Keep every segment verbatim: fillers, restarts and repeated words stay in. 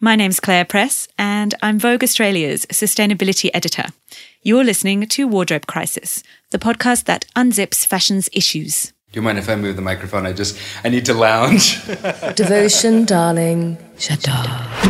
My name's Claire Press, and I'm Vogue Australia's sustainability editor. You're listening to Wardrobe Crisis, the podcast that unzips fashion's issues. Do you mind if I move the microphone? I just, I need to lounge. Devotion, darling, shut up.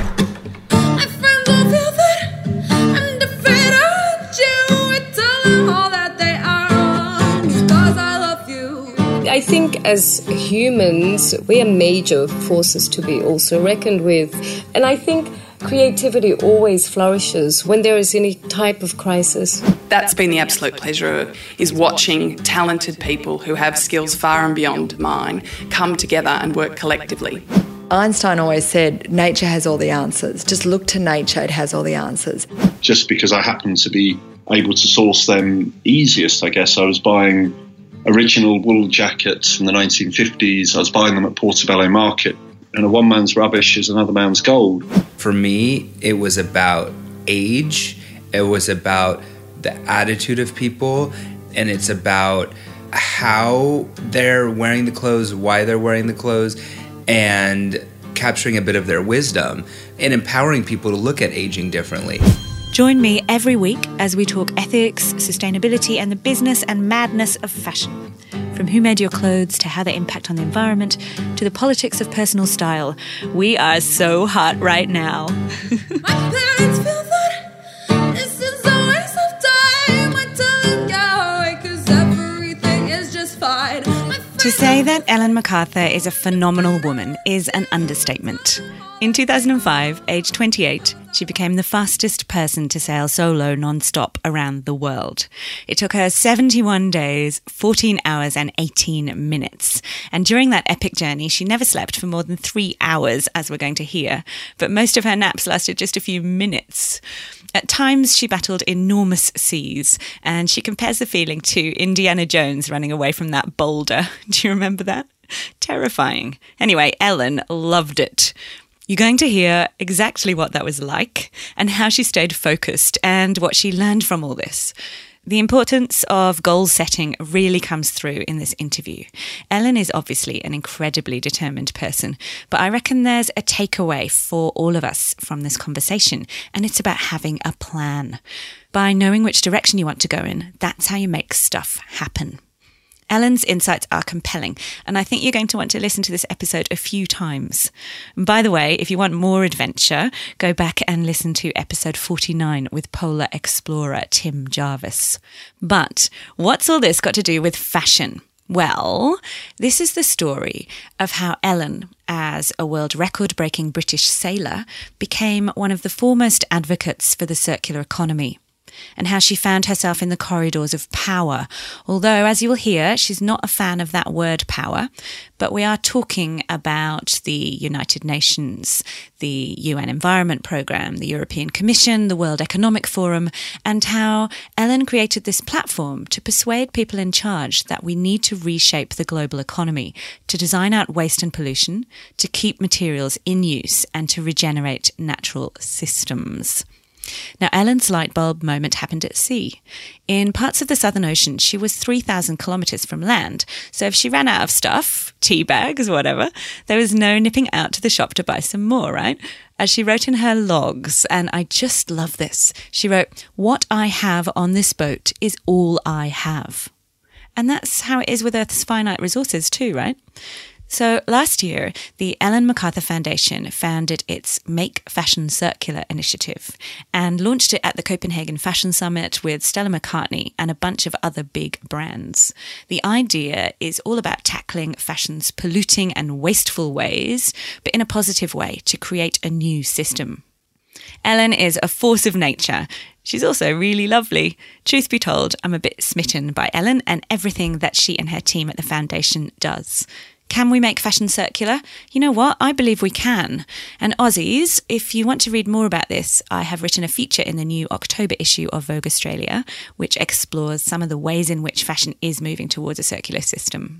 I think as humans, we are major forces to be also reckoned with. And I think creativity always flourishes when there is any type of crisis. That's been the absolute pleasure, is watching talented people who have skills far and beyond mine come together and work collectively. Einstein always said, nature has all the answers. Just look to nature, it has all the answers. Just because I happen to be able to source them easiest, I guess. I was buying original wool jackets from the nineteen fifties. I was buying them at Portobello Market. And a one man's rubbish is another man's gold. For me, it was about age. It was about the attitude of people. And it's about how they're wearing the clothes, why they're wearing the clothes, and capturing a bit of their wisdom and empowering people to look at aging differently. Join me every week as we talk ethics, sustainability, and the business and madness of fashion. From who made your clothes to how they impact on the environment to the politics of personal style. We are so hot right now. My parents feel that this is a waste of time. I tell them go away 'cause everything is just fine. To say that Ellen MacArthur is a phenomenal woman is an understatement. In two thousand five, aged twenty-eight, she became the fastest person to sail solo non-stop around the world. It took her seventy-one days, fourteen hours and eighteen minutes. And during that epic journey, she never slept for more than three hours, as we're going to hear. But most of her naps lasted just a few minutes. At times, she battled enormous seas, and she compares the feeling to Indiana Jones running away from that boulder. Do you remember that? Terrifying. Anyway, Ellen loved it. You're going to hear exactly what that was like and how she stayed focused and what she learned from all this. The importance of goal setting really comes through in this interview. Ellen is obviously an incredibly determined person, but I reckon there's a takeaway for all of us from this conversation, and it's about having a plan. By knowing which direction you want to go in, that's how you make stuff happen. Ellen's insights are compelling, and I think you're going to want to listen to this episode a few times. And by the way, if you want more adventure, go back and listen to episode forty-nine with polar explorer Tim Jarvis. But what's all this got to do with fashion? Well, this is the story of how Ellen, as a world record-breaking British sailor, became one of the foremost advocates for the circular economy, and how she found herself in the corridors of power. Although, as you will hear, she's not a fan of that word power, but we are talking about the United Nations, the U N Environment Programme, the European Commission, the World Economic Forum, and how Ellen created this platform to persuade people in charge that we need to reshape the global economy, to design out waste and pollution, to keep materials in use, and to regenerate natural systems. Now, Ellen's light bulb moment happened at sea. In parts of the Southern Ocean, she was three thousand kilometres from land, so if she ran out of stuff, tea bags, whatever, there was no nipping out to the shop to buy some more, right? As she wrote in her logs, and I just love this, she wrote, "What I have on this boat is all I have." And that's how it is with Earth's finite resources too, right? So last year, the Ellen MacArthur Foundation founded its Make Fashion Circular initiative and launched it at the Copenhagen Fashion Summit with Stella McCartney and a bunch of other big brands. The idea is all about tackling fashion's polluting and wasteful ways, but in a positive way to create a new system. Ellen is a force of nature. She's also really lovely. Truth be told, I'm a bit smitten by Ellen and everything that she and her team at the foundation does. Can we make fashion circular? You know what? I believe we can. And Aussies, if you want to read more about this, I have written a feature in the new October issue of Vogue Australia, which explores some of the ways in which fashion is moving towards a circular system.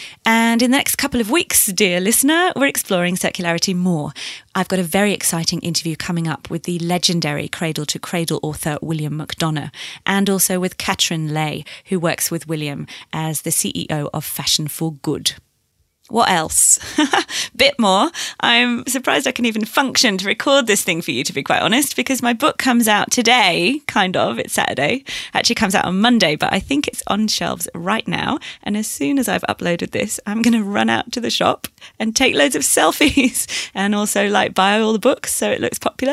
And in the next couple of weeks, dear listener, we're exploring circularity more. I've got a very exciting interview coming up with the legendary Cradle to Cradle author William McDonough, and also with Katrin Lay, who works with William as the C E O of Fashion for Good. What else? Bit more. I'm surprised I can even function to record this thing for you, to be quite honest, because my book comes out today, kind of. It's Saturday. Actually comes out on Monday, but I think it's on shelves right now. And as soon as I've uploaded this, I'm going to run out to the shop and take loads of selfies and also like buy all the books so it looks popular.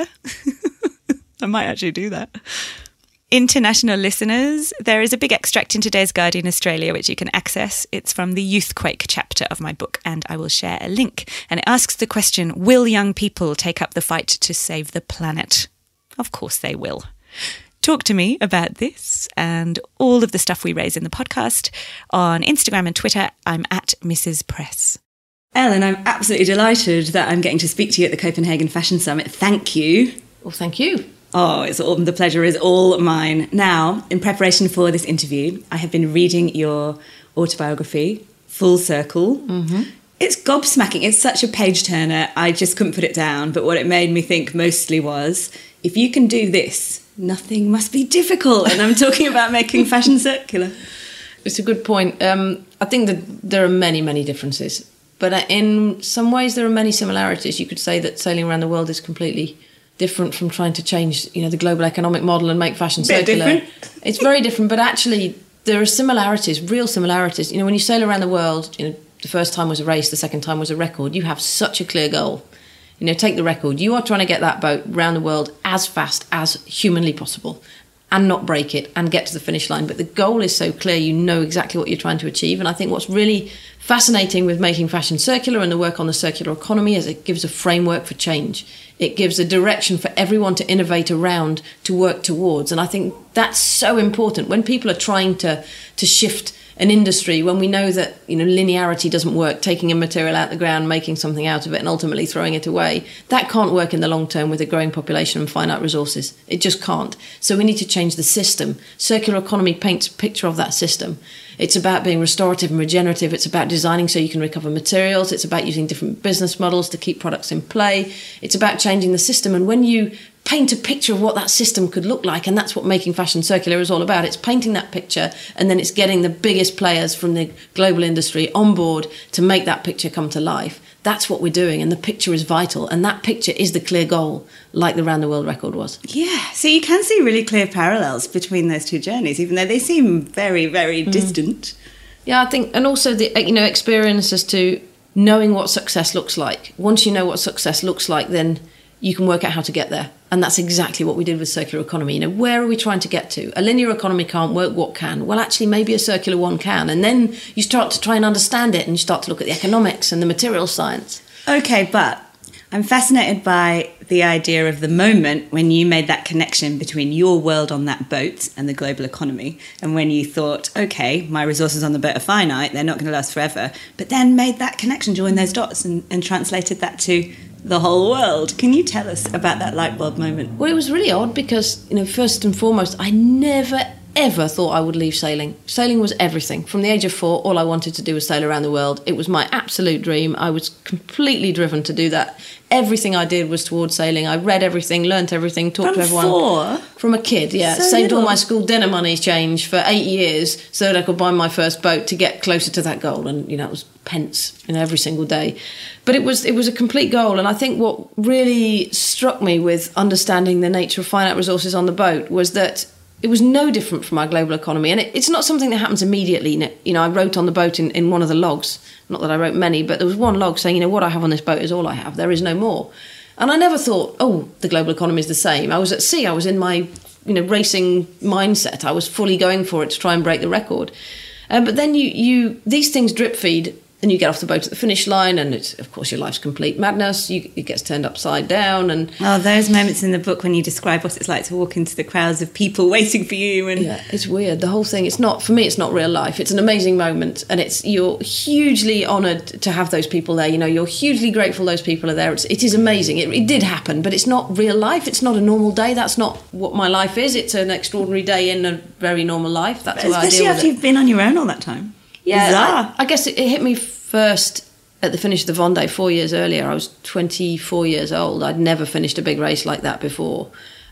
I might actually do that. International listeners, there is a big extract in today's Guardian Australia which you can access. It's from the Youthquake chapter of my book, and I will share a link. And it asks the question, will young people take up the fight to save the planet? Of course they will. Talk to me about this and all of the stuff we raise in the podcast on Instagram and Twitter. I'm at Missus Press. Ellen, I'm absolutely delighted that I'm getting to speak to you at the Copenhagen Fashion Summit. Thank you. Well, thank you. Oh, it's all, the pleasure is all mine. Now, in preparation for this interview, I have been reading your autobiography, Full Circle. Mm-hmm. It's gobsmacking. It's such a page-turner. I just couldn't put it down. But what it made me think mostly was, if you can do this, nothing must be difficult. And I'm talking about making fashion circular. It's a good point. Um, I think that there are many, many differences. But in some ways, there are many similarities. You could say that sailing around the world is completely different from trying to change, you know, the global economic model and make fashion Bit circular. Different. It's very different, but actually there are similarities, real similarities. You know, when you sail around the world, you know, the first time was a race, the second time was a record. You have such a clear goal. You know, take the record. You are trying to get that boat around the world as fast as humanly possible and not break it and get to the finish line. But the goal is so clear, you know exactly what you're trying to achieve. And I think what's really fascinating with making fashion circular and the work on the circular economy is it gives a framework for change. It gives a direction for everyone to innovate around, to work towards. And I think that's so important. When people are trying to, to shift an industry, when we know that, you know, linearity doesn't work, taking a material out of the ground, making something out of it and ultimately throwing it away, that can't work in the long term with a growing population and finite resources. It just can't. So we need to change the system. Circular economy paints a picture of that system. It's about being restorative and regenerative. It's about designing so you can recover materials. It's about using different business models to keep products in play. It's about changing the system. And when you paint a picture of what that system could look like, and that's what making fashion circular is all about, it's painting that picture and then it's getting the biggest players from the global industry on board to make that picture come to life. That's what we're doing, and the picture is vital, and that picture is the clear goal, like the Round the World record was. Yeah, so you can see really clear parallels between those two journeys, even though they seem very, very mm. distant. Yeah, I think, and also the, you know, experience as to knowing what success looks like. Once you know what success looks like, then you can work out how to get there. And that's exactly what we did with circular economy. You know, where are we trying to get to? A linear economy can't work, what can? Well, actually, maybe a circular one can. And then you start to try and understand it, and you start to look at the economics and the material science. Okay, but I'm fascinated by the idea of the moment when you made that connection between your world on that boat and the global economy, and when you thought, okay, my resources on the boat are finite, they're not going to last forever, but then made that connection, joined those dots and, and translated that to the whole world. Can you tell us about that light bulb moment? Well, it was really odd because, you know, first and foremost, I never, ever thought I would leave sailing. Sailing was everything. From the age of four, all I wanted to do was sail around the world. It was my absolute dream. I was completely driven to do that. Everything I did was towards sailing. I read everything, learnt everything, talked From to everyone. Four? From a kid, yeah. So Saved little. all my school dinner money change for eight years so that I could buy my first boat to get closer to that goal. And, you know, it was pence, you know, every single day. But it was it was a complete goal. And I think what really struck me with understanding the nature of finite resources on the boat was that it was no different from our global economy. And it, it's not something that happens immediately. You know, I wrote on the boat in, in one of the logs, not that I wrote many, but there was one log saying, you know, what I have on this boat is all I have. There is no more. And I never thought, oh, the global economy is the same. I was at sea. I was in my, you know, racing mindset. I was fully going for it to try and break the record. Um, but then you, you, these things drip feed, and you get off the boat at the finish line, and it's, of course, your life's complete madness. You, it gets turned upside down, and oh, those moments in the book when you describe what it's like to walk into the crowds of people waiting for you, and yeah, it's weird. The whole thing. It's not for me. It's not real life. It's an amazing moment, and it's you're hugely honoured to have those people there. You know, you're hugely grateful those people are there. It's, it is amazing. It, it did happen, but it's not real life. It's not a normal day. That's not what my life is. It's an extraordinary day in a very normal life. That's but what I deal especially with. After it. You've been on your own all that time. Yeah, Bizarre. I, I guess it, it hit me first at the finish of the Vendée four years earlier. I was twenty-four years old. I'd never finished a big race like that before.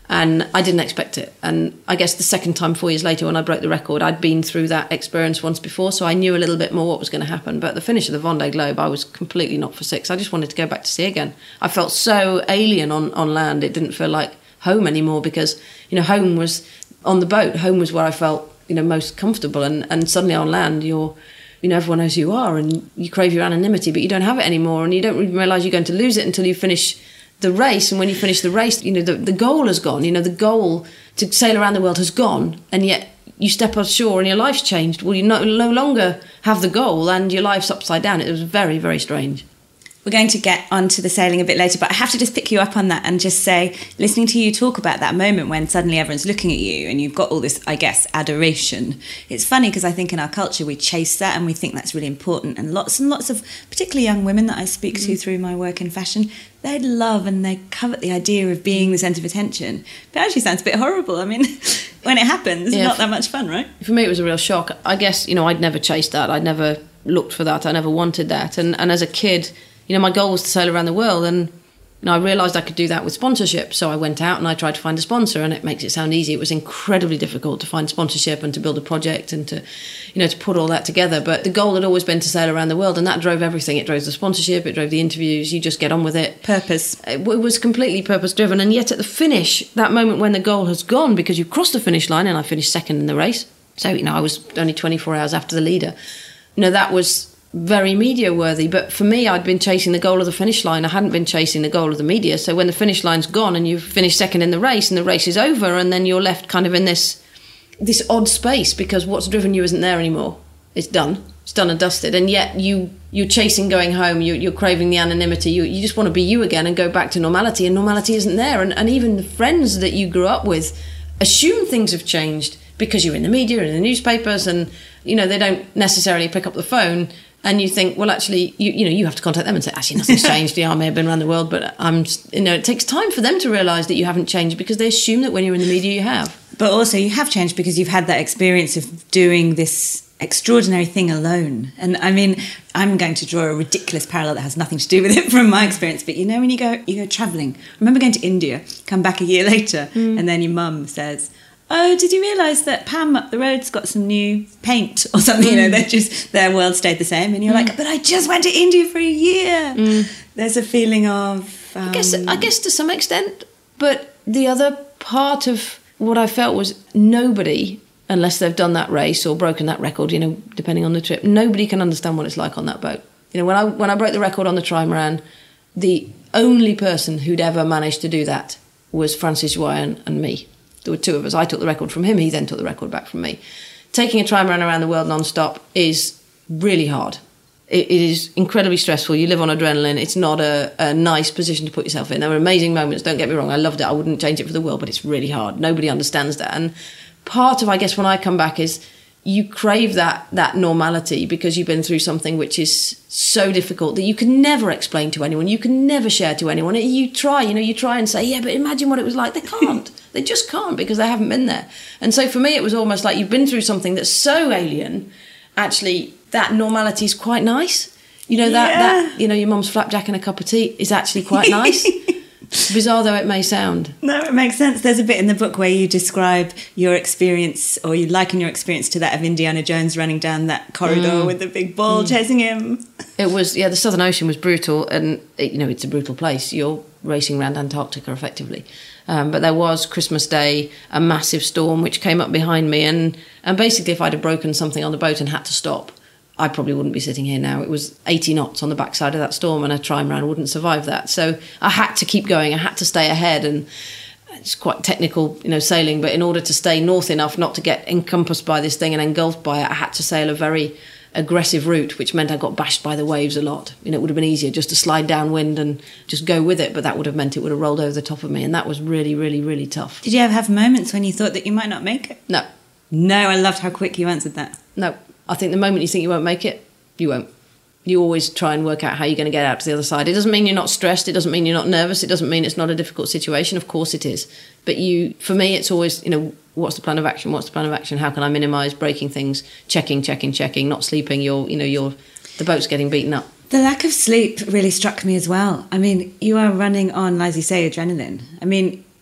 And I didn't expect it. And I guess the second time, four years later, when I broke the record, I'd been through that experience once before, so I knew a little bit more what was going to happen. But at the finish of the Vendée Globe, I was completely not for six. I just wanted to go back to sea again. I felt so alien on, on land. It didn't feel like home anymore because, you know, home was on the boat. Home was where I felt, you know, most comfortable. And, and suddenly on land, you're, you know, everyone knows who you are and you crave your anonymity, but you don't have it anymore. And you don't really realise you're going to lose it until you finish the race. And when you finish the race, you know, the, the goal has gone. You know, the goal to sail around the world has gone, and yet you step ashore and your life's changed. Well, you no, no longer have the goal and your life's upside down. It was very, very strange. We're going to get onto the sailing a bit later, but I have to just pick you up on that and just say, listening to you talk about that moment when suddenly everyone's looking at you and you've got all this, I guess, adoration. It's funny because I think in our culture we chase that and we think that's really important. And lots and lots of, particularly young women that I speak mm. to through my work in fashion, they love and they covet the idea of being the centre of attention. But it actually sounds a bit horrible. I mean, when it happens, it's yeah, not that much fun, right? For me, it was a real shock. I guess, you know, I'd never chased that. I'd never looked for that. I never wanted that. And, and as a kid, you know, my goal was to sail around the world, and you know, I realised I could do that with sponsorship. So I went out and I tried to find a sponsor, and it makes it sound easy. It was incredibly difficult to find sponsorship and to build a project and to, you know, to put all that together. But the goal had always been to sail around the world, and that drove everything. It drove the sponsorship, it drove the interviews. You just get on with it. Purpose. It was completely purpose-driven. And yet at the finish, that moment when the goal has gone, because you've crossed the finish line, and I finished second in the race. So, you know, I was only twenty-four hours after the leader. You know, that was very media worthy, but for me, I'd been chasing the goal of the finish line. I hadn't been chasing the goal of the media. So when the finish line's gone and you've finished second in the race and the race is over, and then you're left kind of in this this odd space because what's driven you isn't there anymore. It's done. It's done and dusted. And yet you you're chasing going home. You, you're craving the anonymity. You you just want to be you again and go back to normality. And normality isn't there. And and even the friends that you grew up with assume things have changed because you're in the media and in the newspapers, and you know they don't necessarily pick up the phone. And you think, well, actually, you you know, you have to contact them and say, actually, nothing's changed. Yeah, I may have been around the world, but I'm, you know, it takes time for them to realise that you haven't changed because they assume that when you're in the media, you have. But also, you have changed because you've had that experience of doing this extraordinary thing alone. And I mean, I'm going to draw a ridiculous parallel that has nothing to do with it from my experience. But you know, when you go, you go travelling. I remember going to India, come back a year later, mm. and then your mum says, oh, did you realise that Pam up the road's got some new paint or something? Mm. You know, they're just, their world stayed the same. And you're mm. like, but I just went to India for a year. Mm. There's a feeling of... Um, I guess, I guess to some extent. But the other part of what I felt was nobody, unless they've done that race or broken that record, you know, depending on the trip, nobody can understand what it's like on that boat. You know, when I when I broke the record on the Trimaran, the only person who'd ever managed to do that was Francis Joyen and me. There were two of us. I took the record from him. He then took the record back from me. Taking a trimaran around the world non-stop is really hard. It, it is incredibly stressful. You live on adrenaline. It's not a, a nice position to put yourself in. There were amazing moments. Don't get me wrong. I loved it. I wouldn't change it for the world, but it's really hard. Nobody understands that. And part of, I guess, when I come back is you crave that that normality because you've been through something which is so difficult that you can never explain to anyone. You can never share to anyone. You try, you know, you try and say, yeah, but imagine what it was like. They can't. They just can't because they haven't been there. And so for me, it was almost like you've been through something that's so alien. Actually, that normality is quite nice. You know, that, yeah. that you know, your mum's flapjack and a cup of tea is actually quite nice. Bizarre though it may sound. No, it makes sense. There's a bit in the book where you describe your experience, or you liken your experience to that of Indiana Jones running down that corridor mm. with the big ball mm. chasing him. It was, yeah, the Southern Ocean was brutal, and, it, you know, it's a brutal place. You're racing around Antarctica, effectively. Um, but there was Christmas Day, a massive storm which came up behind me, and, and basically if I'd have broken something on the boat and had to stop, I probably wouldn't be sitting here now. It was eighty knots on the backside of that storm, and a trimaran wouldn't survive that. So I had to keep going. I had to stay ahead, and it's quite technical, you know, sailing. But in order to stay north enough not to get encompassed by this thing and engulfed by it, I had to sail a very aggressive route, which meant I got bashed by the waves a lot. You know, it would have been easier just to slide downwind and just go with it, but that would have meant it would have rolled over the top of me, and that was really, really, really tough. Did you ever have moments when you thought that you might not make it? No. No, I loved how quick you answered that. No. I think the moment you think you won't make it, you won't. You always try and work out how you're going to get out to the other side. It doesn't mean you're not stressed. It doesn't mean you're not nervous. It doesn't mean it's not a difficult situation. Of course it is. But you, for me, it's always, you know, what's the plan of action? What's the plan of action? How can I minimise breaking things? Checking, checking, checking, not sleeping. You're, you know, you're, the boat's getting beaten up. The lack of sleep really struck me as well. I mean, you are running on, as you say, adrenaline. I mean,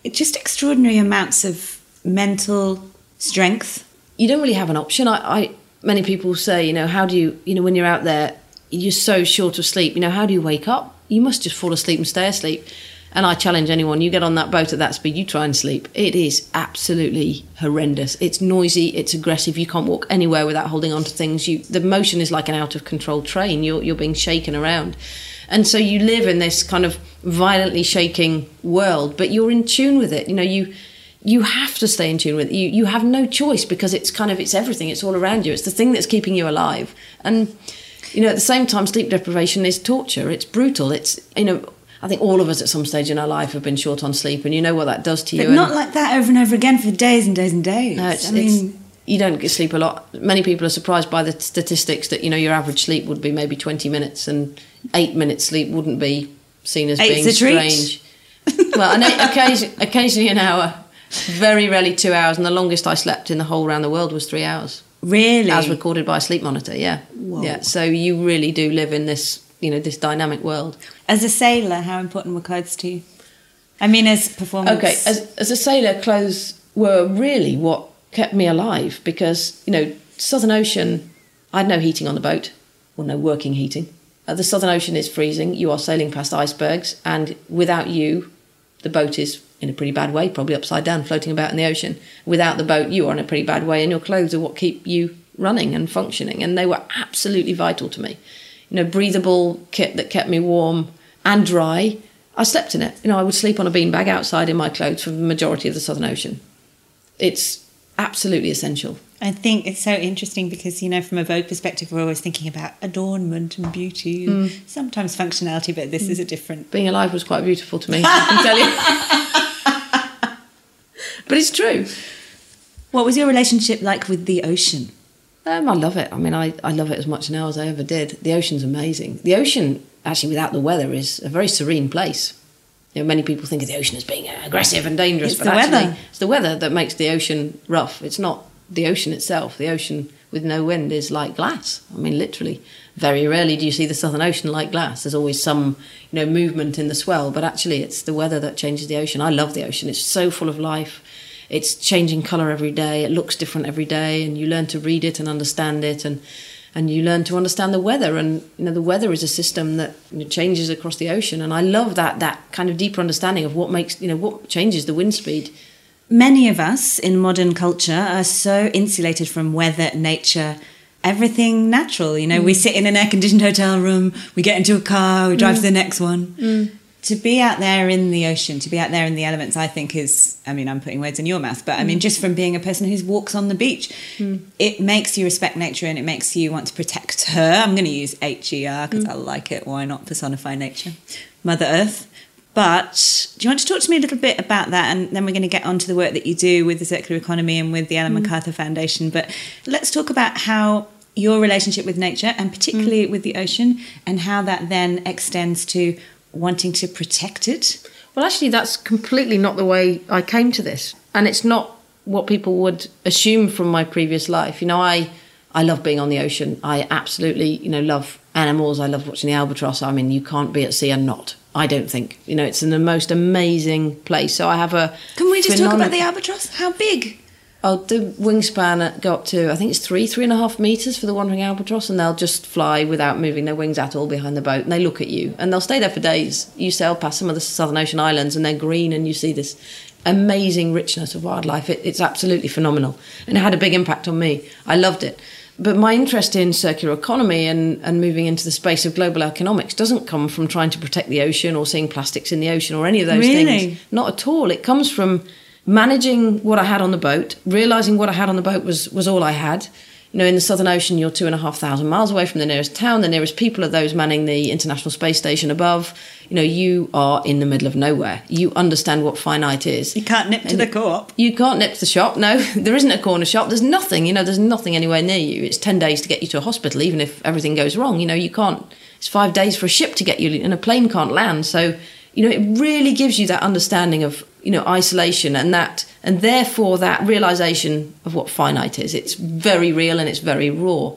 it's just extraordinary amounts of mental strength. You don't really have an option. I, I many people say, you know, how do you, you know, when you're out there, you're so short of sleep. You know, how do you wake up? You must just fall asleep and stay asleep. And I challenge anyone, you get on that boat at that speed, you try and sleep. It is absolutely horrendous. It's noisy, it's aggressive, you can't walk anywhere without holding on to things. You, the motion is like an out-of-control train. You're, you're being shaken around. And so you live in this kind of violently shaking world, but you're in tune with it. You know, you you have to stay in tune with it. You, you have no choice because it's kind of, it's everything. It's all around you. It's the thing that's keeping you alive. And, you know, at the same time, sleep deprivation is torture. It's brutal. It's, you know, I think all of us at some stage in our life have been short on sleep, and you know what that does to you. But not like that over and over again for days and days and days. No, it's, I mean, it's, you don't get sleep a lot. Many people are surprised by the statistics that, you know, your average sleep would be maybe twenty minutes, and eight minutes sleep wouldn't be seen as Eight's being a strange. Well, and occasion, occasionally an hour, very rarely two hours, and the longest I slept in the whole around the world was three hours. Really? As recorded by a sleep monitor, yeah. Whoa. Yeah, so you really do live in this, you know, this dynamic world. As a sailor, how important were clothes to you? I mean, as performance... Okay, as, as a sailor, clothes were really what kept me alive because, you know, Southern Ocean, I had no heating on the boat, or no working heating. Uh, the Southern Ocean is freezing, you are sailing past icebergs, and without you, the boat is in a pretty bad way, probably upside down, floating about in the ocean. Without the boat, you are in a pretty bad way, and your clothes are what keep you running and functioning, and they were absolutely vital to me. You know, breathable kit that kept me warm and dry. I slept in it. You know, I would sleep on a beanbag outside in my clothes for the majority of the Southern Ocean. It's absolutely essential. I think it's so interesting because, you know, from a Vogue perspective, we're always thinking about adornment and beauty and mm. sometimes functionality, but this mm. is a different... Being alive was quite beautiful to me, I can tell you. But it's true. What was your relationship like with the ocean? Um, I love it. I mean, I, I love it as much now as I ever did. The ocean's amazing. The ocean, actually, without the weather, is a very serene place. You know, many people think of the ocean as being aggressive and dangerous, it's but the actually, weather. It's the weather that makes the ocean rough. It's not the ocean itself. The ocean with no wind is like glass. I mean, literally. Very rarely do you see the Southern Ocean like glass. There's always some, you know, movement in the swell, but actually, it's the weather that changes the ocean. I love the ocean. It's so full of life. It's changing colour every day. It looks different every day, and you learn to read it and understand it, and and you learn to understand the weather. And you know, the weather is a system that, you know, changes across the ocean. And I love that that kind of deeper understanding of what makes, you know, what changes the wind speed. Many of us in modern culture are so insulated from weather, nature, everything natural. You know, mm. we sit in an air-conditioned hotel room, we get into a car, we drive mm. to the next one. Mm. To be out there in the ocean, to be out there in the elements, I think is, I mean, I'm putting words in your mouth, but I mean, just from being a person who walks on the beach, mm. it makes you respect nature and it makes you want to protect her. I'm going to use H E R because mm. I like it. Why not personify nature? Mother Earth. But do you want to talk to me a little bit about that? And then we're going to get on to the work that you do with the circular economy and with the Ellen mm. MacArthur Foundation. But let's talk about how your relationship with nature, and particularly mm. with the ocean, and how that then extends to wanting to protect it. Well, actually, that's completely not the way I came to this. And it's not what people would assume from my previous life. You know, I, I love being on the ocean. I absolutely, you know, love animals. I love watching the albatross. I mean, you can't be at sea and not, I don't think. You know, it's the most amazing place. So I have a... Can we just talk about the albatross? How big? Oh, the wingspan go up to, I think it's three, three and a half metres for the wandering albatross, and they'll just fly without moving their wings at all behind the boat, and they look at you, and they'll stay there for days. You sail past some of the Southern Ocean islands, and they're green, and you see this amazing richness of wildlife. It, it's absolutely phenomenal, and it had a big impact on me. I loved it. But my interest in circular economy and, and moving into the space of global economics doesn't come from trying to protect the ocean or seeing plastics in the ocean or any of those really? things. Not at all. It comes from managing what I had on the boat, realising what I had on the boat was, was all I had. You know, in the Southern Ocean, you're two and a half thousand miles away from the nearest town. The nearest people are those manning the International Space Station above. You know, you are in the middle of nowhere. You understand what finite is. You can't nip to and the co-op. You can't nip to the shop. No, there isn't a corner shop. There's nothing. You know, there's nothing anywhere near you. It's ten days to get you to a hospital, even if everything goes wrong. You know, you can't. It's five days for a ship to get you, and a plane can't land. So, you know, it really gives you that understanding of, you know, isolation and that, and therefore that realisation of what finite is. It's very real and it's very raw.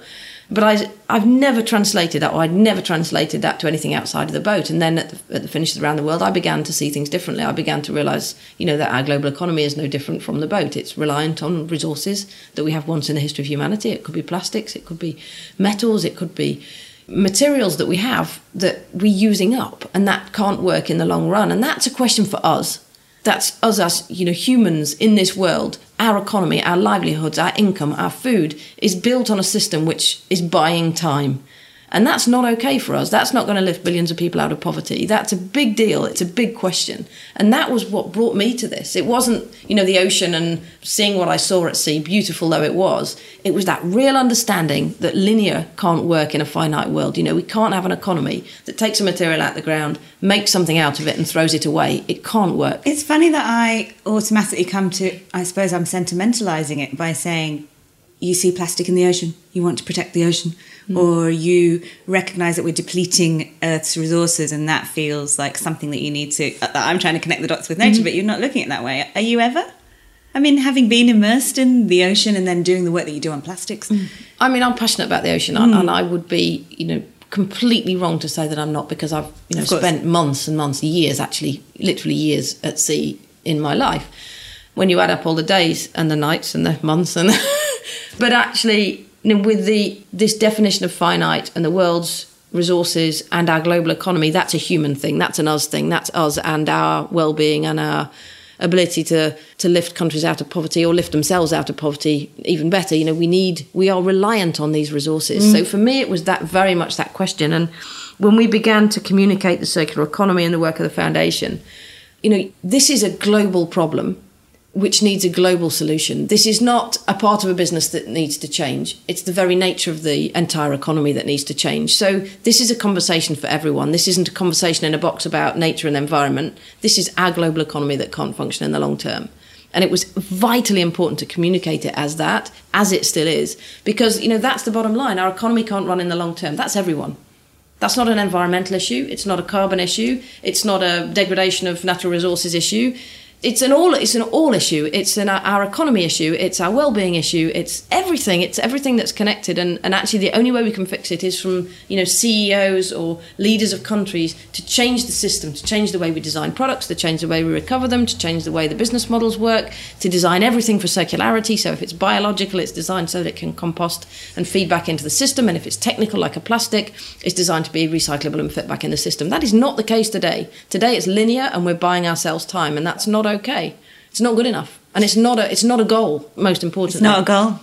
But I, I've never translated that, or I'd never translated that to anything outside of the boat. And then at the, at the finishes around the world, I began to see things differently. I began to realise, you know, that our global economy is no different from the boat. It's reliant on resources that we have once in the history of humanity. It could be plastics, it could be metals, it could be materials that we have that we're using up, and that can't work in the long run. And that's a question for us. That's us as, you know, humans in this world. Our economy, our livelihoods, our income, our food is built on a system which is buying time. And that's not okay for us. That's not going to lift billions of people out of poverty. That's a big deal. It's a big question. And that was what brought me to this. It wasn't, you know, the ocean and seeing what I saw at sea, beautiful though it was. It was that real understanding that linear can't work in a finite world. You know, we can't have an economy that takes a material out of the ground, makes something out of it and throws it away. It can't work. It's funny that I automatically come to, I suppose I'm sentimentalising it by saying, you see plastic in the ocean, you want to protect the ocean, mm. or you recognise that we're depleting Earth's resources and that feels like something that you need to... I'm trying to connect the dots with nature, mm. but you're not looking at it that way. Are you ever? I mean, having been immersed in the ocean and then doing the work that you do on plastics... Mm. I mean, I'm passionate about the ocean, mm. and I would be, you know, completely wrong to say that I'm not, because I've, you know, spent months and months, years actually, literally years at sea in my life. When you add up all the days and the nights and the months and... But actually, you know, with the this definition of finite and the world's resources and our global economy, that's a human thing. That's an us thing. That's us and our well-being and our ability to to lift countries out of poverty, or lift themselves out of poverty even better. You know, we need, we are reliant on these resources. Mm. So for me, it was that very much that question. And when we began to communicate the circular economy and the work of the foundation, you know, this is a global problem which needs a global solution. This is not a part of a business that needs to change. It's the very nature of the entire economy that needs to change. So this is a conversation for everyone. This isn't a conversation in a box about nature and the environment. This is our global economy that can't function in the long term. And it was vitally important to communicate it as that, as it still is, because, you know, that's the bottom line. Our economy can't run in the long term. That's everyone. That's not an environmental issue. It's not a carbon issue. It's not a degradation of natural resources issue. It's an all. It's an all issue. It's an our economy issue. It's our well-being issue. It's everything. It's everything that's connected. And, and actually, the only way we can fix it is from, you know, C E Os or leaders of countries to change the system, to change the way we design products, to change the way we recover them, to change the way the business models work, to design everything for circularity. So if it's biological, it's designed so that it can compost and feed back into the system. And if it's technical, like a plastic, it's designed to be recyclable and fit back in the system. That is not the case today. Today, it's linear, and we're buying ourselves time, and that's not okay. It's not good enough, and it's not a it's not a goal. Most importantly, it's not a goal.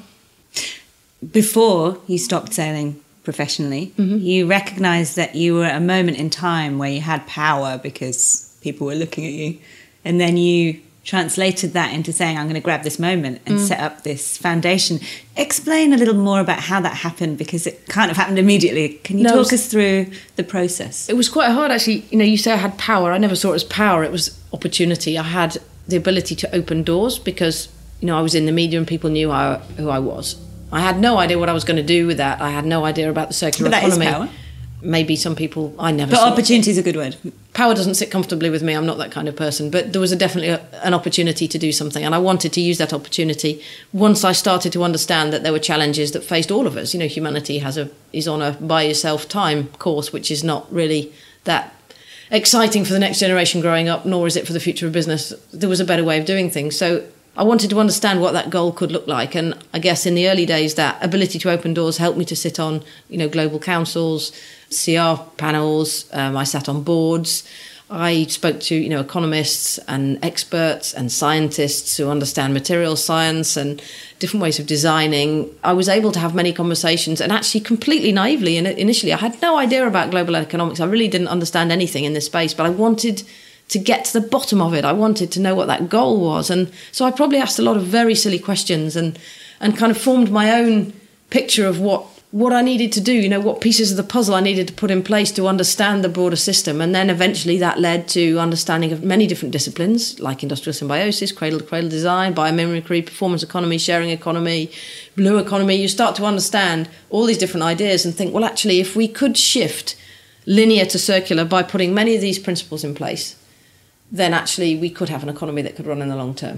Before you stopped sailing professionally, mm-hmm. you recognised that you were at a moment in time where you had power because people were looking at you, and then you translated that into saying, I'm going to grab this moment and mm. set up this foundation. Explain a little more about how that happened, because it kind of happened immediately. Can you no, talk us through the process? It was quite hard, actually. You know, you say I had power. I never saw it as power. It was opportunity. I had the ability to open doors because, you know, I was in the media and people knew I, who I was. I had no idea what I was going to do with that. I had no idea about the circular but economy. That is power. Maybe some people, I never But saw opportunity is a good word. Power doesn't sit comfortably with me. I'm not that kind of person. But there was a definitely a, an opportunity to do something. And I wanted to use that opportunity once I started to understand that there were challenges that faced all of us. You know, humanity has a is on a buy yourself time course, which is not really that exciting for the next generation growing up, nor is it for the future of business. There was a better way of doing things. So I wanted to understand what that goal could look like. And I guess in the early days, that ability to open doors helped me to sit on, you know, global councils, C R panels. Um, I sat on boards. I spoke to, you know, economists and experts and scientists who understand material science and different ways of designing. I was able to have many conversations, and actually completely naively, and initially I had no idea about global economics. I really didn't understand anything in this space, but I wanted to get to the bottom of it. I wanted to know what that goal was. And so I probably asked a lot of very silly questions and, and kind of formed my own picture of what, what I needed to do, you know, what pieces of the puzzle I needed to put in place to understand the broader system. And then eventually that led to understanding of many different disciplines like industrial symbiosis, cradle-to-cradle design, biomimicry, performance economy, sharing economy, blue economy. You start to understand all these different ideas and think, well, actually, if we could shift linear to circular by putting many of these principles in place, then actually we could have an economy that could run in the long term.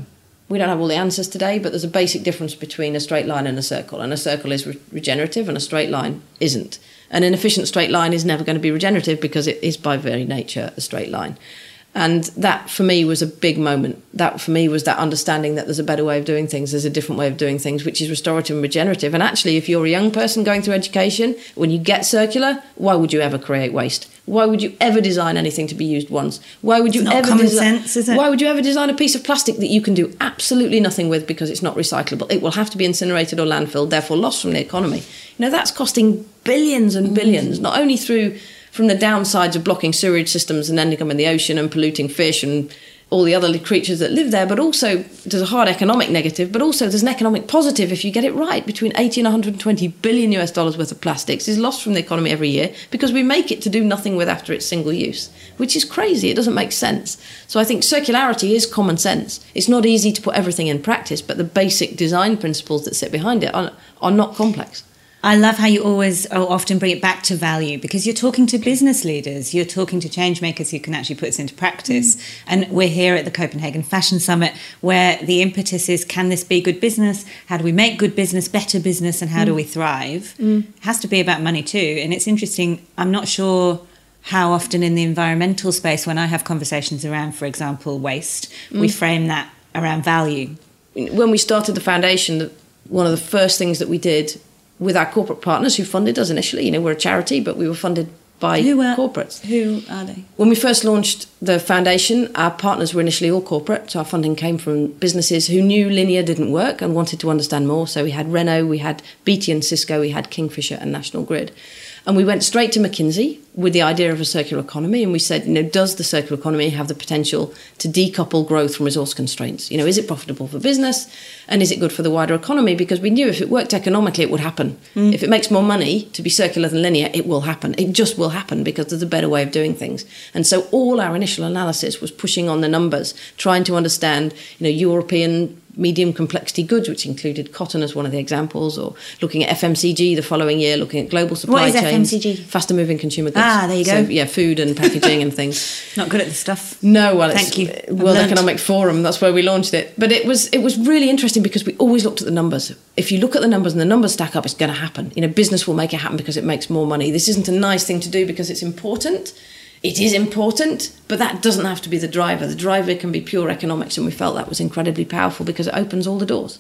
We don't have all the answers today, but there's a basic difference between a straight line and a circle. And a circle is re- regenerative and a straight line isn't. An inefficient straight line is never going to be regenerative because it is by very nature a straight line. And that for me was a big moment. That for me was that understanding that there's a better way of doing things, there's a different way of doing things, which is restorative and regenerative. And actually, if you're a young person going through education, when you get circular, why would you ever create waste? Why would you ever design anything to be used once? Why would you It's not ever common desi- sense, is it? Why would you ever design a piece of plastic that you can do absolutely nothing with because it's not recyclable? It will have to be incinerated or landfilled, therefore lost from the economy. You know, that's costing billions and billions, not only through from the downsides of blocking sewage systems and ending up in the ocean and polluting fish and all the other creatures that live there, but also there's a hard economic negative, but also there's an economic positive if you get it right. Between eighty and one hundred twenty billion US dollars worth of plastics is lost from the economy every year because we make it to do nothing with after it's single use, which is crazy. It doesn't make sense. So I think circularity is common sense. It's not easy to put everything in practice, but the basic design principles that sit behind it are, are not complex. I love how you always or often bring it back to value because you're talking to business leaders, you're talking to change makers who can actually put this into practice. Mm. And we're here at the Copenhagen Fashion Summit where the impetus is, can this be good business? How do we make good business, better business, and how mm. do we thrive? Mm. It has to be about money too. And it's interesting, I'm not sure how often in the environmental space, when I have conversations around, for example, waste, mm. we frame that around value. When we started the foundation, one of the first things that we did with our corporate partners who funded us initially, you know, we're a charity, but we were funded by who are, corporates. Who are they? When we first launched the foundation, our partners were initially all corporate. So our funding came from businesses who knew linear didn't work and wanted to understand more. So we had Renault, we had B T and Cisco, we had Kingfisher and National Grid. And we went straight to McKinsey with the idea of a circular economy. And we said, you know, does the circular economy have the potential to decouple growth from resource constraints? You know, is it profitable for business? And is it good for the wider economy? Because we knew if it worked economically, it would happen. Mm. If it makes more money to be circular than linear, it will happen. It just will happen because there's a better way of doing things. And so all our initial analysis was pushing on the numbers, trying to understand, you know, European medium complexity goods, which included cotton as one of the examples, or looking at F M C G the following year, looking at global supply what is chains. F M C G? Faster moving consumer goods. Ah, there you go. So, yeah, food and packaging and things. Not good at the stuff. No, well, Thank you. it's World Economic Forum, that's where we launched it. But it was it was really interesting because we always looked at the numbers. If you look at the numbers and the numbers stack up, it's going to happen. You know, business will make it happen because it makes more money. This isn't a nice thing to do because it's important. It is important, but that doesn't have to be the driver. The driver can be pure economics, and we felt that was incredibly powerful because it opens all the doors.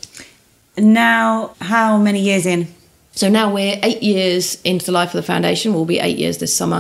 Now, how many years in? So now we're eight years into the life of the foundation. We'll be eight years this summer.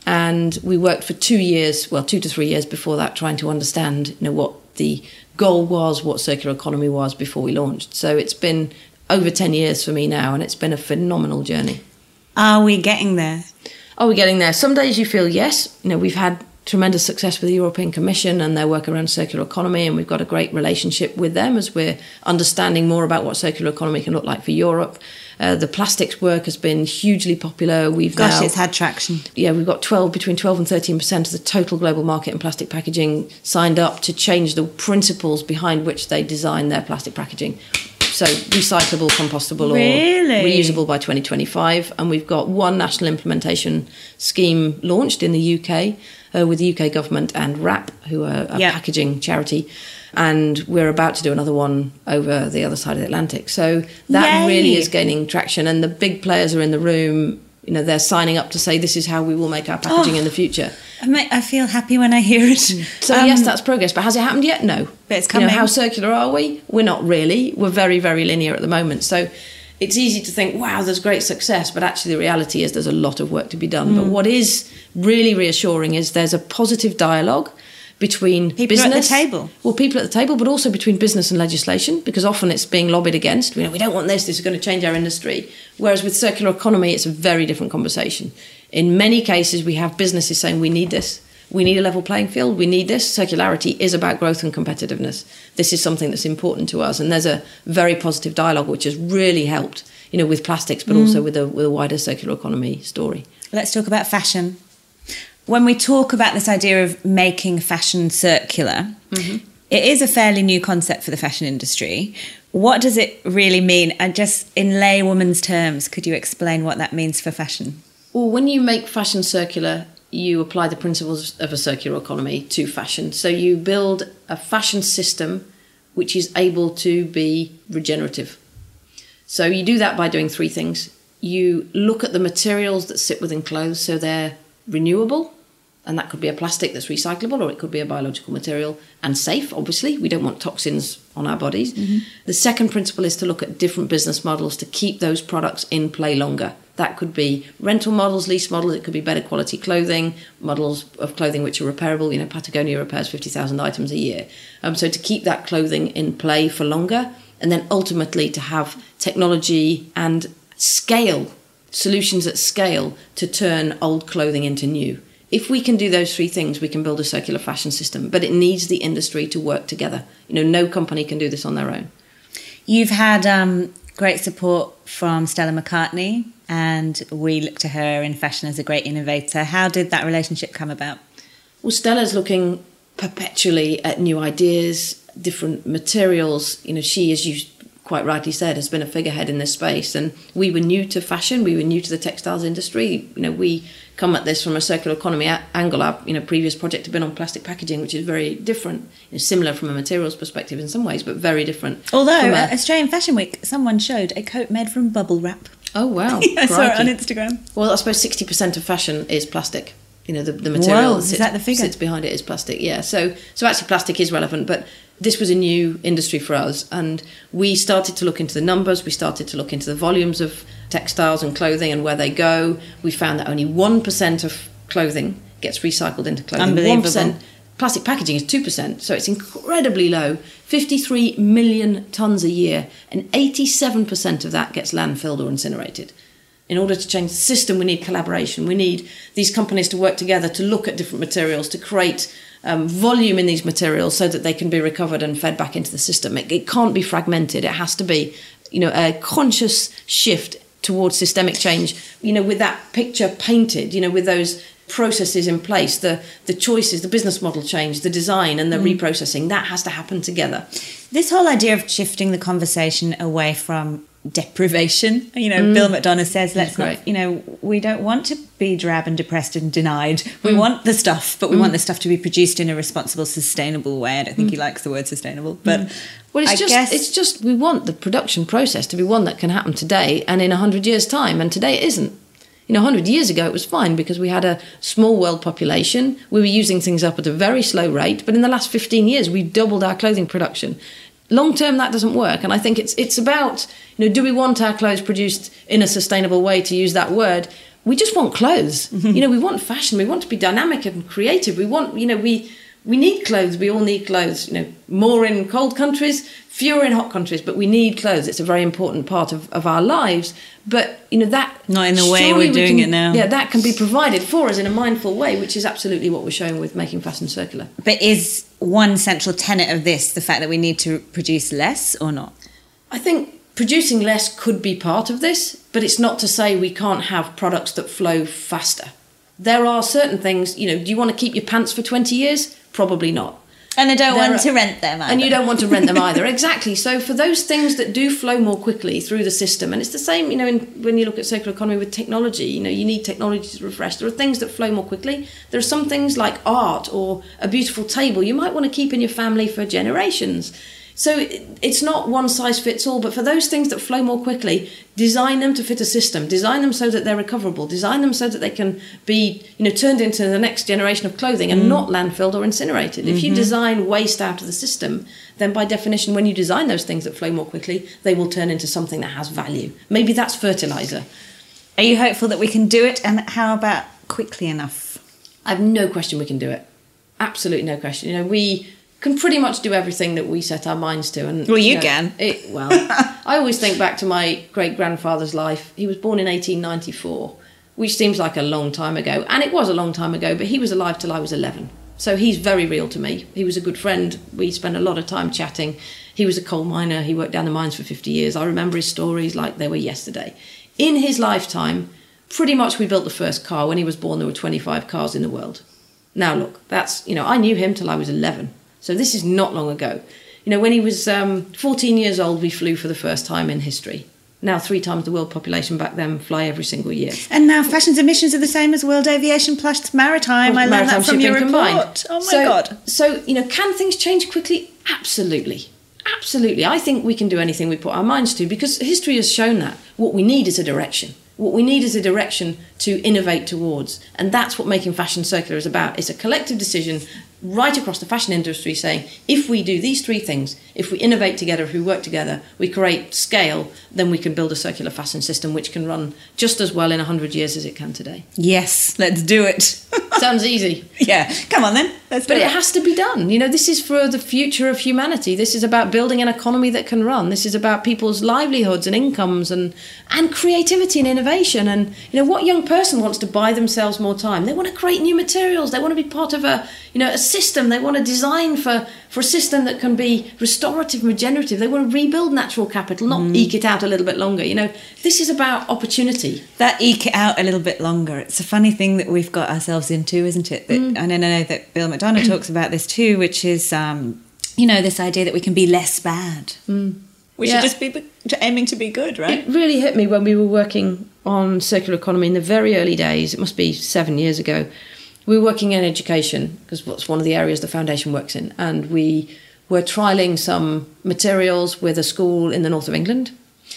And we worked for two years, well, two to three years before that, trying to understand, you know, what the goal was, what circular economy was before we launched. So it's been over ten years for me now, and it's been a phenomenal journey. Are we getting there? Are we getting there? Some days you feel yes. You know, we've had tremendous success with the European Commission and their work around circular economy, and we've got a great relationship with them as we're understanding more about what circular economy can look like for Europe. Uh, the plastics work has been hugely popular. We've Gosh, now, it's had traction. Yeah, we've got twelve between twelve and thirteen percent of the total global market in plastic packaging signed up to change the principles behind which they design their plastic packaging. So recyclable, compostable, really? or reusable by twenty twenty-five. And we've got one national implementation scheme launched in the U K uh, with the U K government and WRAP, who are a yep. packaging charity. And we're about to do another one over the other side of the Atlantic. So that Yay. really is gaining traction. And the big players are in the room. You know, they're signing up to say this is how we will make our packaging oh, in the future. I, make, I feel happy when I hear it. So um, yes, that's progress. But has it happened yet? No. But it's coming. You know, how circular are we? We're not really. We're very, very linear at the moment. So it's easy to think, wow, there's great success. But actually the reality is there's a lot of work to be done. Mm. But what is really reassuring is there's a positive dialogue between people business, at the table. Well, people at the table, but also between business and legislation, because often it's being lobbied against. You know, we don't want this. This is going to change our industry. Whereas with circular economy, it's a very different conversation. In many cases, we have businesses saying we need this. We need a level playing field. We need this. Circularity is about growth and competitiveness. This is something that's important to us, and there's a very positive dialogue which has really helped. You know, with plastics, but mm. also with a with a wider circular economy story. Let's talk about fashion. When we talk about this idea of making fashion circular, mm-hmm. it is a fairly new concept for the fashion industry. What does it really mean? And just in laywoman's terms, could you explain what that means for fashion? Well, when you make fashion circular, you apply the principles of a circular economy to fashion. So you build a fashion system which is able to be regenerative. So you do that by doing three things. You look at the materials that sit within clothes, so they're renewable, and that could be a plastic that's recyclable, or it could be a biological material, and safe, obviously. We don't want toxins on our bodies. Mm-hmm. The second principle is to look at different business models to keep those products in play longer. That could be rental models, lease models, it could be better quality clothing, models of clothing which are repairable. You know, Patagonia repairs fifty thousand items a year. Um, so to keep that clothing in play for longer, and then ultimately to have technology and scale, solutions at scale to turn old clothing into new. If we can do those three things, we can build a circular fashion system, but it needs the industry to work together. You know, no company can do this on their own. You've had um, great support from Stella McCartney, and we look to her in fashion as a great innovator. How did that relationship come about? Well, Stella's looking perpetually at new ideas, different materials. You know, she, as you quite rightly said, has been a figurehead in this space, and we were new to fashion, we were new to the textiles industry. You know, we come at this from a circular economy a- angle. Our, you know, previous project had been on plastic packaging, which is very different, you know, similar from a materials perspective in some ways, but very different. Although From a- at Australian Fashion Week, someone showed a coat made from bubble wrap. Oh, wow. I saw it on Crikey. Instagram. Well, I suppose sixty percent of fashion is plastic. You know, the, the material Whoa, that is sits, that the figure? sits behind it is plastic, yeah. So, so actually plastic is relevant, but this was a new industry for us, and we started to look into the numbers, we started to look into the volumes of textiles and clothing and where they go. We found that only one percent of clothing gets recycled into clothing. Unbelievable. one percent. Plastic packaging is two percent, so it's incredibly low. fifty-three million tonnes a year, and eighty-seven percent of that gets landfilled or incinerated. In order to change the system, we need collaboration. We need these companies to work together to look at different materials, to create um, volume in these materials so that they can be recovered and fed back into the system. It, it can't be fragmented. It has to be, you know, a conscious shift towards systemic change, you know, with that picture painted, you know, with those processes in place, the the choices, the business model change, the design and the mm. reprocessing, that has to happen together. This whole idea of shifting the conversation away from deprivation, you know, mm. Bill McDonough says, let's not, you know, we don't want to be drab and depressed and denied. We mm. want the stuff, but we mm. want the stuff to be produced in a responsible, sustainable way. I don't think mm. he likes the word sustainable, but mm. well, it's I just guess it's just we want the production process to be one that can happen today and in a hundred years' time, and today it isn't. You know, a hundred years ago it was fine because we had a small world population. We were using things up at a very slow rate, but in the last fifteen years we've doubled our clothing production. Long term, that doesn't work, and I think it's it's about, you know, do we want our clothes produced in a sustainable way, to use that word? We just want clothes. Mm-hmm. You know, we want fashion. We want to be dynamic and creative. We want, you know, we we need clothes. We all need clothes. You know, more in cold countries, fewer in hot countries, but we need clothes. It's a very important part of, of our lives. But, you know, that... Not in the way we're we doing can, it now. Yeah, that can be provided for us in a mindful way, which is absolutely what we're showing with making fashion circular. But is one central tenet of this the fact that we need to produce less or not? I think producing less could be part of this, but it's not to say we can't have products that flow faster. There are certain things, you know, do you want to keep your pants for twenty years? Probably not. And I don't There want are- to rent them either. And you don't want to rent them either. Exactly. So for those things that do flow more quickly through the system, and it's the same, you know, in, when you look at circular economy with technology, you know, you need technology to refresh. There are things that flow more quickly. There are some things like art or a beautiful table you might want to keep in your family for generations. So it, it's not one size fits all, but for those things that flow more quickly, design them to fit a system, design them so that they're recoverable, design them so that they can be, you know, turned into the next generation of clothing and mm. not landfilled or incinerated. Mm-hmm. If you design waste out of the system, then by definition, when you design those things that flow more quickly, they will turn into something that has value. Maybe that's fertilizer. Are you hopeful that we can do it? And how about quickly enough? I have no question we can do it. Absolutely no question. You know, we can pretty much do everything that we set our minds to. And Well, you know, can. It, well, I always think back to my great-grandfather's life. He was born in eighteen ninety-four, which seems like a long time ago. And it was a long time ago, but he was alive till I was eleven. So he's very real to me. He was a good friend. We spent a lot of time chatting. He was a coal miner. He worked down the mines for fifty years. I remember his stories like they were yesterday. In his lifetime, pretty much we built the first car. When he was born, there were twenty-five cars in the world. Now, look, that's, you know, I knew him till I was eleven. So this is not long ago. You know, when he was um, fourteen years old, we flew for the first time in history. Now three times the world population back then fly every single year. And now fashion's emissions are the same as world aviation plus maritime. Well, I learned maritime that from your shipping report. combined. Oh my so, God. So, you know, can things change quickly? Absolutely. absolutely. I think we can do anything we put our minds to, because history has shown that. What we need is a direction. What we need is a direction to innovate towards. And that's what Making Fashion Circular is about. It's a collective decision right across the fashion industry saying, if we do these three things, if we innovate together, if we work together, we create scale, then we can build a circular fashion system which can run just as well in one hundred years as it can today. Yes, let's do it. Sounds easy. Yeah, come on then. Let's do But it. it has to be done. You know, this is for the future of humanity. This is about building an economy that can run. This is about people's livelihoods and incomes and, and creativity and innovation. And, you know, what young person wants to buy themselves more time? They want to create new materials. They want to be part of a, you know, a system. They want to design for, for a system that can be restorative, regenerative. They want to rebuild natural capital, not mm. eke it out a little bit longer. You know, this is about opportunity. That eke it out a little bit longer. It's a funny thing that we've got ourselves into, isn't it? That, mm. And I know that Bill McDonough talks about this too, which is, um, you know, this idea that we can be less bad. Mm. We Yeah. should just be aiming to be good, right? It really hit me when we were working on circular economy in the very early days. It must be seven years ago. We were working in education, because that's one of the areas the foundation works in, and we were trialling some materials with a school in the north of England.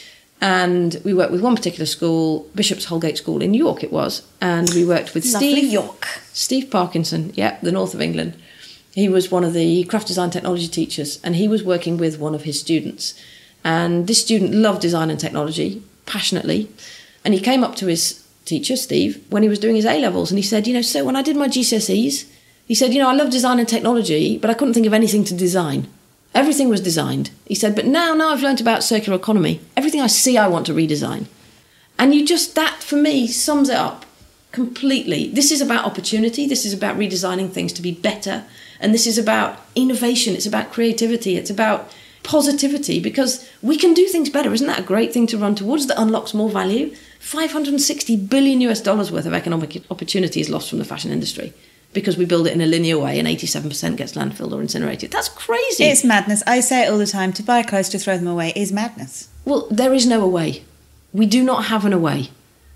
And we worked with one particular school, Bishop's Holgate School in York it was, and we worked with Lovely Steve York. Steve Parkinson, yeah, the north of England. He was one of the craft design technology teachers, and he was working with one of his students. And this student loved design and technology passionately, and he came up to his teacher, Steve, when he was doing his A-levels, and he said, you know, so when I did my G C S Es, he said, you know, I love design and technology, but I couldn't think of anything to design. Everything was designed. He said, but now, now I've learnt about circular economy, everything I see I want to redesign. And you just, that for me sums it up completely. This is about opportunity, this is about redesigning things to be better, and this is about innovation, it's about creativity, it's about positivity, because we can do things better. Isn't that a great thing to run towards that unlocks more value? five hundred sixty billion US dollars worth of economic opportunity is lost from the fashion industry because we build it in a linear way and eighty-seven percent gets landfilled or incinerated. That's crazy. It's madness. I say it all the time. To buy clothes, to throw them away is madness. Well, there is no away. We do not have an away.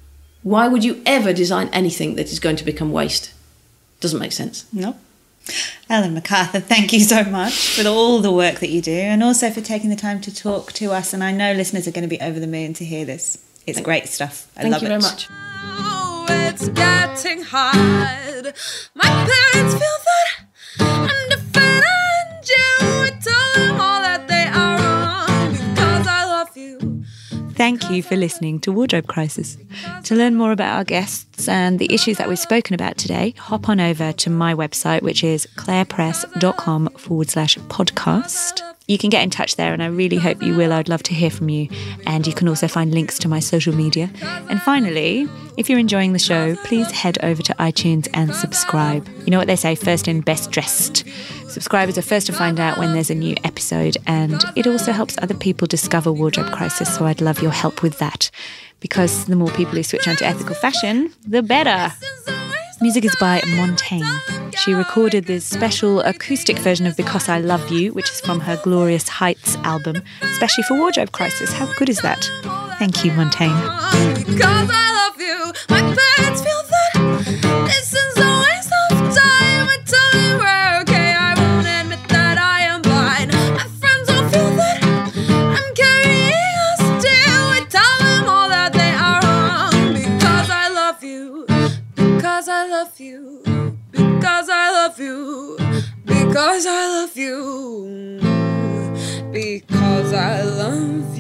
Why would you ever design anything that is going to become waste? Doesn't make sense. No. Ellen MacArthur, thank you so much for all the work that you do, and also for taking the time to talk to us. And I know listeners are going to be over the moon to hear this. It's Thank, great stuff. I thank love you it. very much. Oh, it's getting hard. My parents feel that I'm defending you. I tell them all that they are wrong because I love you. Thank you for listening to Wardrobe Crisis. To learn more about our guests and the issues that we've spoken about today, hop on over to my website, which is clairepress.com forward slash podcast. You can get in touch there, and I really hope you will. I'd love to hear from you. And you can also find links to my social media. And finally, if you're enjoying the show, please head over to iTunes and subscribe. You know what they say, first in, best dressed. Subscribers are first to find out when there's a new episode, and it also helps other people discover Wardrobe Crisis, so I'd love your help with that, because the more people who switch on to ethical fashion, the better. Music is by Montaigne. She recorded this special acoustic version of Because I Love You, which is from her Glorious Heights album, especially for Wardrobe Crisis. How good is that? Thank you, Montaigne. Because I love you. My parents feel that this is a waste of time. I tell them we're okay. I won't admit that I am blind. My friends all feel that I'm carrying a still. I tell them all that they are wrong. Because I love you. Because I love you. Because I love you. Because I love you. Because I love you.